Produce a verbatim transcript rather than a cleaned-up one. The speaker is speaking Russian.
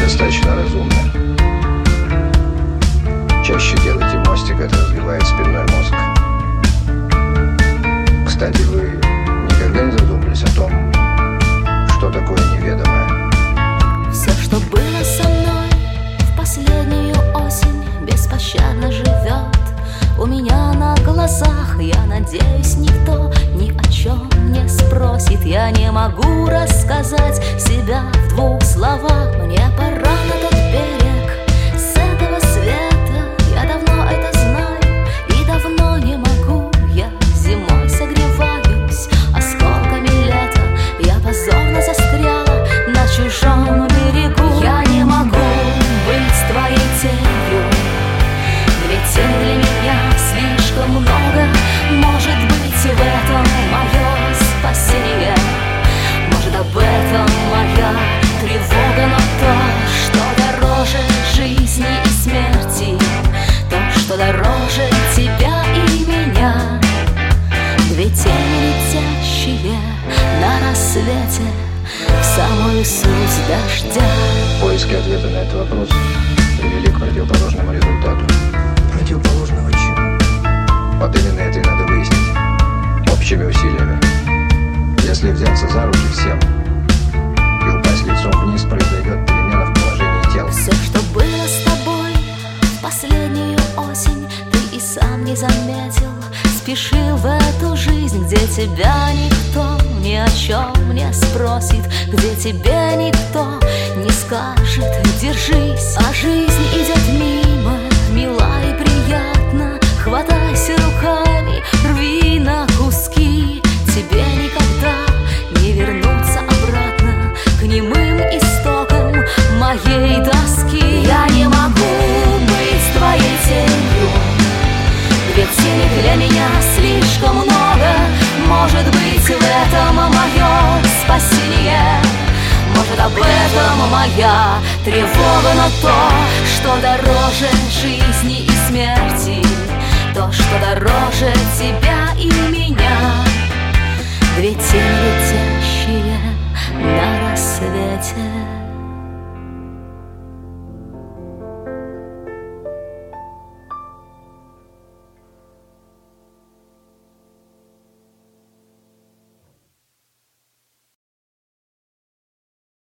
недостаточно разумны. Чаще делайте мостик, это развивает спинной мозг. Кстати, вы никогда не задумывались о том, что такое неведомое? Все, что было со мной в последнюю осень, беспощадно живет у меня на глазах. Я надеюсь, никто ни о чем не спросит. Я не могу рассказать себя в двух словах. Мне пора на тот берег с этого света. Я давно это знаю и давно не могу. Я зимой согреваюсь осколками лета. Я позорно застряла на чужом берегу. Я не могу быть твоей тенью, ведь тень для меня слишком много. Может быть, в этом мое спасение, может, об этом моя тревога. Но то, что дороже жизни и смерти, то, что дороже тебя и меня, две тени, летящие на рассвете в самую суть дождя. Поиски ответа на этот вопрос привели к противоположному результату. Противоположного чему? Вот именно это и надо выяснить общими усилиями. Если взяться за руки всем и упасть лицом вниз, произойдет перемена в положении тела. Все, что было с тобой в последнюю осень, ты и сам не заметил. Спешил в эту жизнь, где тебя никто ни о чем не спросит, где тебе никто не скажет «держись». А жизнь идет мимо, мила и приятна. Хватайся руками, рви на куски. Тебе никогда не вернуться обратно к немым истокам моей тоски. Я не могу быть твоей тенью, ведь тени для меня слишком много. Может быть, в этом мое спасение, может, об этом моя тревога. Но то, что дороже жизни и смерти, то, что дороже тебя и меня, две тени летят